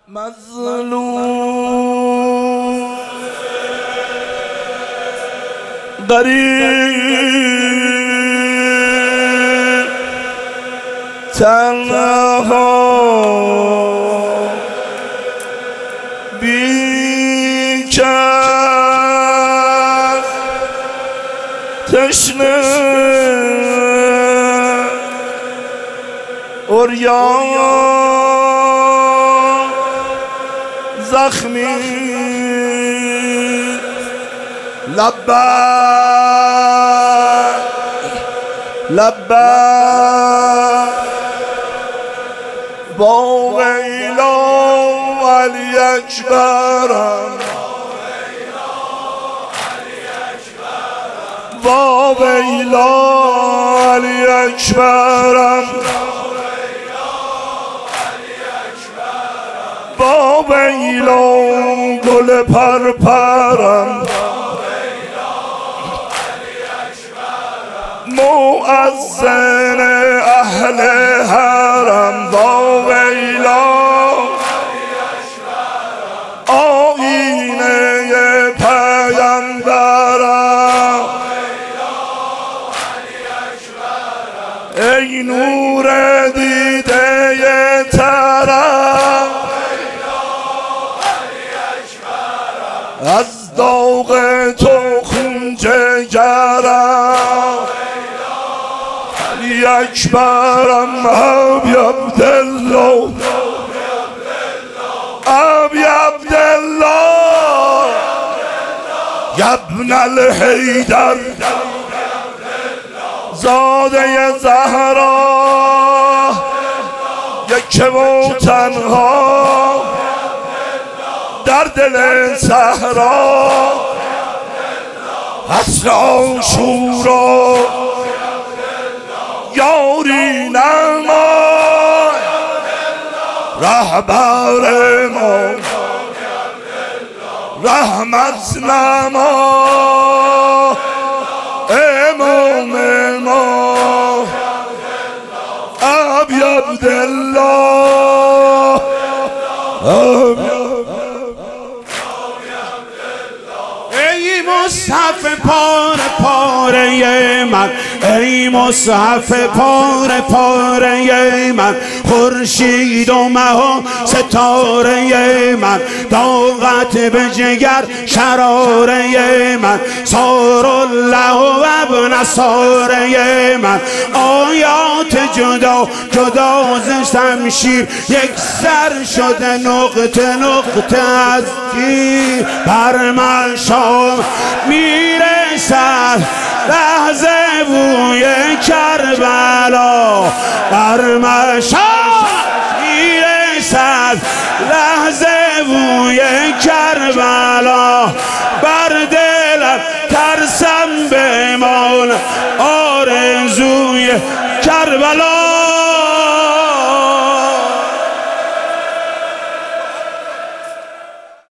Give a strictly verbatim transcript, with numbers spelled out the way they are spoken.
مظلوم غریب تنها بی‌کس تشنه عریان زخمی لبک لبک با ویلا علی اکبرم با ویلا علی اکبرم با ویلا گل پرپرم مؤذن اهل حرم با ویلا آیینه پیامبرم ای نور دیده ترم از داغ تو خون جگرم علی اکبرم ابی عبدالله ابی عبدالله ابن الحیدر زاده زهرا یک و تنها در دل صحرا حسن عاشورا یاری نما رهبر ما رحمت نما امام ما ابی عبدالله ای مصحف پاره پاره من ای مصحف پاره پاره من خورشید و مه و ستاره من طاقت به جگر شراره من سار الله و ابن ساره من آیات جدا جدا ز شمشیر یک سر شده نقطه نقطه از تیر بر من شام میرسد لحظه بوی کربلا بر من شام میرسد لحظه بوی کربلا بر دلم ترسم بمان آرزوی کربلا